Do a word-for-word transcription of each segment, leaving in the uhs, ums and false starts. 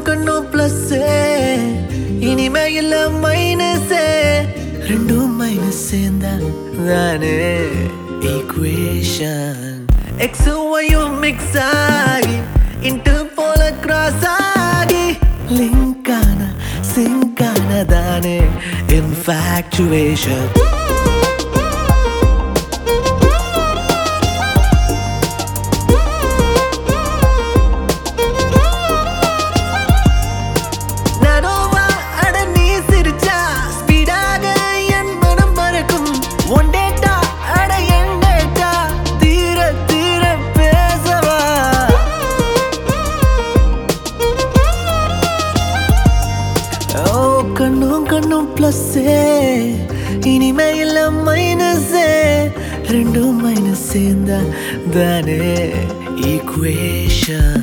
கண்ணும் பிளஸ் இனிமே இல்ல மைனஸ் ரெண்டும் மைனஸ் சேர்ந்தா தானே ஈக்குவேஷன் எக்ஸும் ஒய்யும் மிக்ஸ் ஆகி இன்ட்டு போல கிராஸ் ஆகி லிங்க் ஆன சிங்க் ஆன தானே இன்ஃபாக்சுவேஷன் கண்ணும் கண்ணும் பிளஸ் இனிமே இல்ல மைனஸ் ரெண்டும் மைனஸ் சேர்ந்தா தானே ஈக்குவேஷன்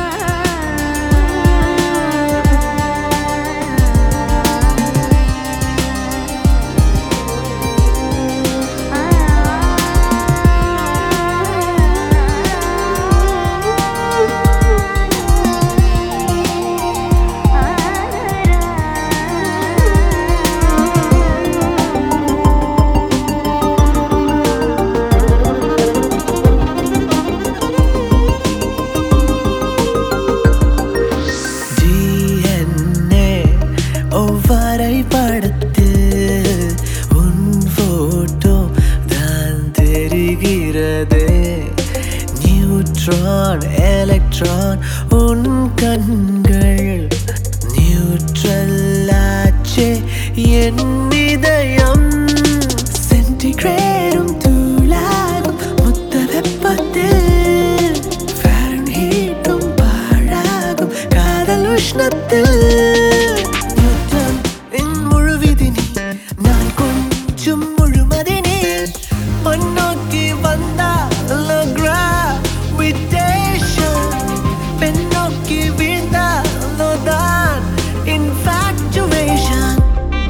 படத்து உன் போட்டோ தான் தெரிகிறது நியூட்ரான் எலக்ட்ரான் உன் கண்கள் நியூட்ரல் ஆச்சே என் இதயம் சென்டிகிரேடும் தூளாகும் மொத்த வெப்பத்தில் ஃபாரன்ஹீட்டும் பாழாகும் காதல் உஷ்ணத்தில் முன்னோக்கி வந்தா பெண்ணோக்கி வீழ்ந்தா தான் இன்ஃபாக்சுவேஷன்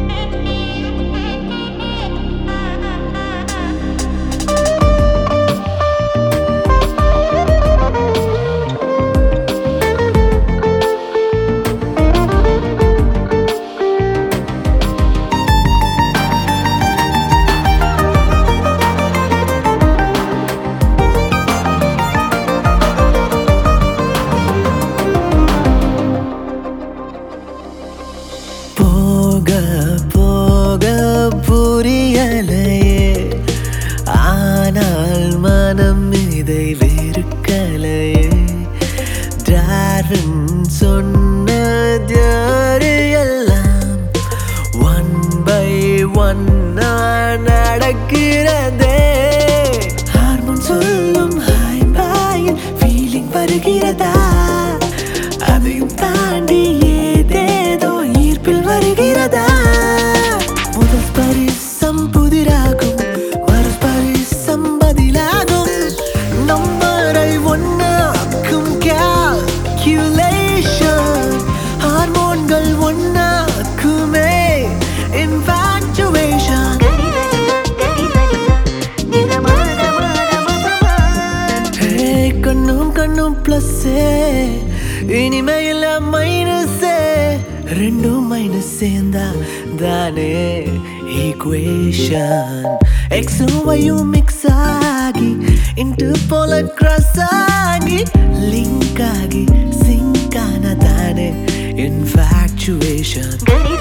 போக போக புரியலையே ஆனால் மனம் இதை வெறுக்கலையே டார்வின் சொன்னது எல்லாம் ஒன் பை ஒன் நடக்கிறதே ஹார்மோன் சொல்லும் ஹாய் பாயில் ஃபீலிங் வருகிறதா அதையும் தாண்டி ஏதேதோ ஈர்ப்பில் வருகிறதா முதல் ஸ்பரிசம் புதிராகும் மறு ஸ்பரிசம் பதிலாகும் நம்பரை ஒன்னாக்கும் கால்குலேஷன் ஹார்மோன்கள் ஒன்னாக்குமே இன்ஃபாக்சுவேஷன் கண்ணும் கண்ணும் பிளஸ் இனிமே இல்ல மைனஸ் ரெண்டும் மைனஸ் சேர்ந்தா தானே ஈக்குவேஷன் எக்ஸும் ஒய்யும் மிக்ஸ் ஆகி இன்ட்டு போல கிராஸ் ஆகி லிங்க் ஆகி சிங்க் ஆன தானே இன்ஃபாக்சுவேஷன்